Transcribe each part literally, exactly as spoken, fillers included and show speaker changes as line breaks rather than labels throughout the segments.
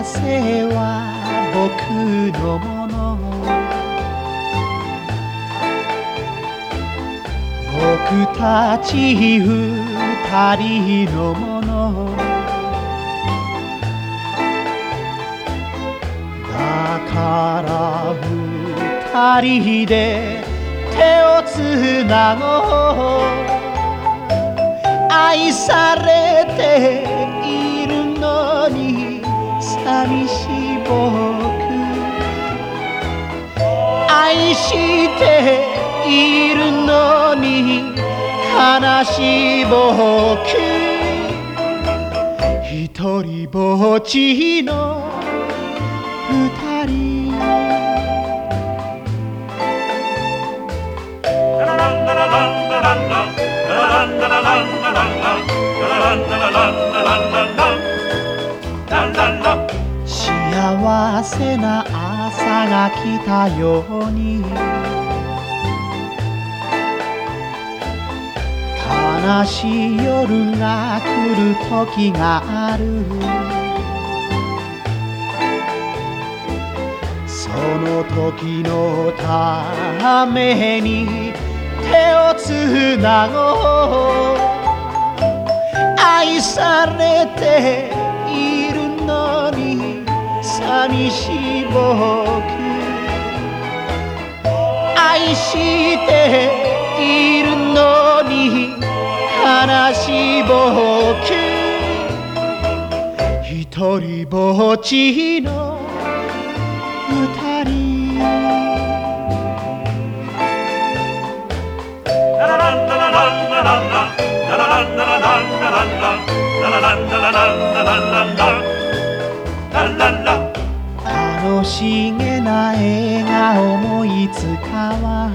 せは僕のもの、僕たち二人のものだから二人で手をつなごう。愛されているのに寂しい僕、愛しているのに悲しい僕、一人ぼっちの二人。幸せな朝が来たように、悲しい夜が来る時がある。その時のために手をつなごう。愛されているのに寂しい僕、愛しているのに悲しい僕、一人ぼっちの二人。楽しげな笑顔もいつかは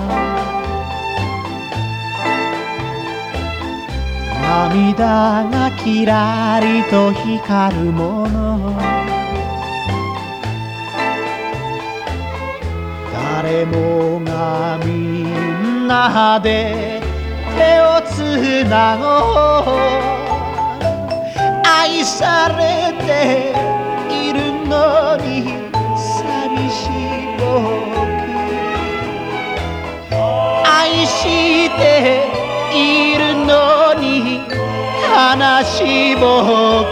涙がキラリと光るもの、誰もがみんなで手をつなごう。愛されているのに寂しい僕、愛しているのに悲しい僕、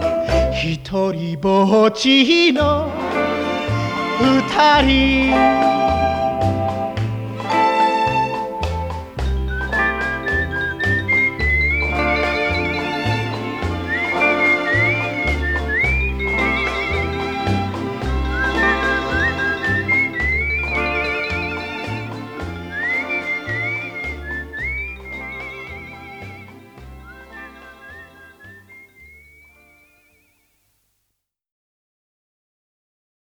一人ぼっちの二人。